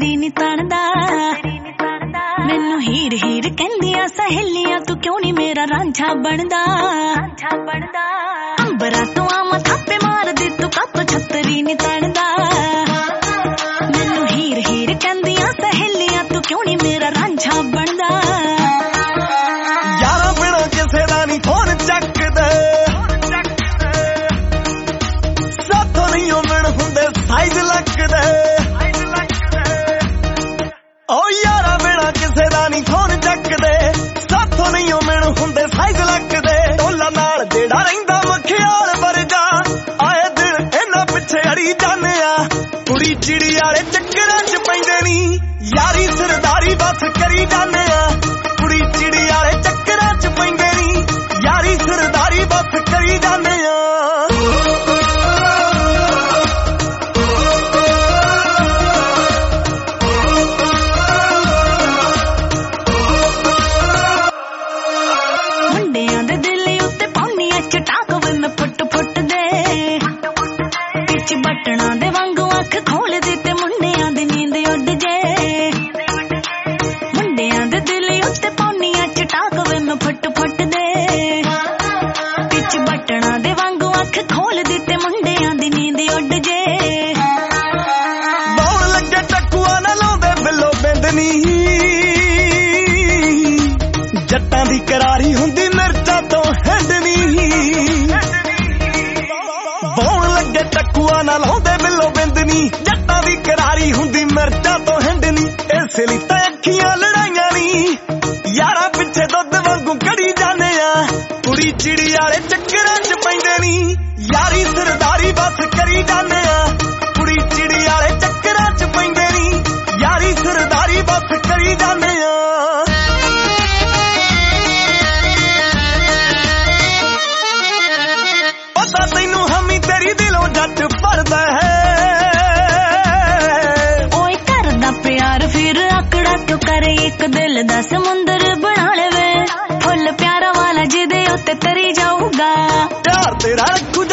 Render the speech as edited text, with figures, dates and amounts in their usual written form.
ਤੇਰੀ ਨੀ ਤਣਦਾ ਮੈਨੂੰ ਹੀਰ ਹੀਰ ਕਹਿੰਦੀਆਂ ਸਹੇਲੀਆਂ ਤੂੰ ਕਿਉਂ ਨੀ ਮੇਰਾ ਰਾਂਝਾ ਬਣਦਾ ਅੰਬਰਾਂ ਤੋਂ ਆਵਾਂ ਥਾਪੇ ਮਾਰਦੀ ਤੂੰ ਕੱਪ ਛੱਤਰੀ ਨੀ ਤਣਦਾ ਮੈਨੂੰ ਹੀਰ ਹੀਰ ਕਹਿੰਦੀਆਂ ਸਹੇਲੀਆਂ ਤੂੰ ਕਿਉਂ ਨੀ ਮੇਰਾ ਰਾਂਝਾ ਬਣਦਾ ਯਾਰਾਂ ਬਿਨਾਂ ਕਿਸੇ ਦਾ ਨੀ ਫੋਨ ਚੱਕਦੇ ਸਾਥੋਂ ਨਹੀਂ ਮਿਲ ਹੁੰਦੇ ਸਾਈਜ਼ ਲੱਗਦੇ ਓ ਯਾਰਾਂ ਬਿਨਾਂ ਕਿਸੇ ਦਾ ਨੀ ਫੋਨ ਚੱਕਦੇ ਸਾਥੋਂ ਨਹੀਂ ਮਿਲ ਹੁੰਦੇ ਸਾਈਜ਼ ਲੱਗਦੇ ਢੋਲਾ ਨਾਲ ਜਿਹੜਾ ਰਹਿੰਦਾ ਮਖਿਆਲ ਵਰਗਾ ਆਏ ਦਿਨ ਇਹਨਾਂ ਪਿੱਛੇ ਅੜੀ ਜਾਂਦੇ ਆ ਕੁੜੀ ਚਿੜੀ ਵਾਲੇ ਚੱਕਰਾਂ 'ਚ ਪੈਂਦੇ ਨੀ ਯਾਰੀ ਸਰਦਾਰੀ ਬਸ ਕਰੀ ਜਾਂਦੇ ਆ ਕੁੜੀ ਚਿੜੀ ਵਾਲੇ ਚੱਕਰਾਂ 'ਚ ਪੈਂਦੇ ਨੀ ਯਾਰੀ ਸਰਦਾਰੀ ਬਸ ਕਰੀ ਜਾਂਦੇ ਆ ਮੁੰਡਿਆਂ ਦੇ ਦਿਲ ਉੱਤੇ ਪਾਉਣੀ ਐ ਚਟਾਕ ਵੇ ਮੈਂ ਫੁੱਟ ਫੁੱਟ ਦੇ ਪਿੱਛ ਬਟਣਾ ਦੇ ਵਾਂਗੂ ਅੱਖ ਖੋਲ ਦੇ ਤੇ ਮੁੰਡਿਆਂ ਦੀ ਨੀਂਦ ਉੱਡ ਜੇ ਮੁੰਡਿਆਂ ਦੇ ਦਿਲ ਉੱਤੇ ਪਾਉਣੀ ਐ ਚਟਾਕ ਵੇ ਮੈਂ ਫੁੱਟ ਫੁੱਟ ਦੇ ਪਿੱਛ ਬਟਣਾ ਦੇ ਵਾਂਗੂ ਅੱਖ ਖੋਲ ਦੇ ਤੇ ਮੁੰਡਿਆਂ ਦੀ ਨੀਂਦ ਉੱਡ ਜੇ ਬੌਣ ਲੱਗੇ ਟੱਕੂਆ ਨਾ ਲਾਉਂਦੇ ਬਿੱਲੋ ਬਿੰਦਨੀ ਜੱਟਾਂ ਦੀ ਕਰਾਰੀ ਹੁੰਦੀ ਮਿਰਚਾਂ ਤੋਂ ਹੈਂਡਨੀ ਬੌਣ ਲੱਗੇ ਟੱਕੂਆ ਨਾ ਲਾਉਂਦੇ ਬਿੱਲੋ ਬਿੰਦਨੀ ਜੱਟਾਂ ਦੀ ਕਰਾਰੀ ਹੁੰਦੀ ਮਿਰਚਾਂ ਤੋਂ ਹੈਂਡਨੀ ਇਸ ਲਈ ਤਾਂ ਅੱਖੀਆਂ ਲੜਾਈਆਂ ਨੀ ਯਾਰਾਂ ਪਿੱਛੇ ਦੁੱਧ ਵਾਂਗੂ ਕੜੀ ਜਾਂਦੇ ਆ ਕੁੜੀ ਚਿੜੀ ਵਾਲੇ ਚੱਕਰਾਂ 'ਚ ਪੈਂਦੇ ਨੀ ਯਾਰੀ ਸਰਦਾਰੀ ਬਸ ਕਰੀ ਜਾਂਦੇ ਆ ਕੁੜੀ ਚਿੜੀ ਵਾਲੇ ਚੱਕਰਾਂ 'ਚ ਪੈਂਦੇ ਨੀ ਯਾਰੀ ਸਰਦਾਰੀ ਬਸ ਕਰੀ ਜਾਂਦੇ ਆ ਪਤਾ ਤੈਨੂੰ ਹਮੀ ਤੇਰੀ ਦਿਲੋਂ ਜੱਟ ਭਰਦਾ ਹੈ ਓਏ ਕਰਦਾ ਪਿਆਰ ਫਿਰ ਆਕੜਾ ਕਿਉਂ ਕਰੇ ਇੱਕ ਦਿਲ ਦਾ ਸਮੁੰਦਰ ਬਣਾ ਲਵੇ ਫੁੱਲ ਪਿਆਰਾ ਵਾਲਾ ਜਿਹਦੇ ਉੱਤੇ ਤਰੀ ਜਾਊਗਾ ਪਿਆਰ ਤੇਰਾ ਰੱਖੂ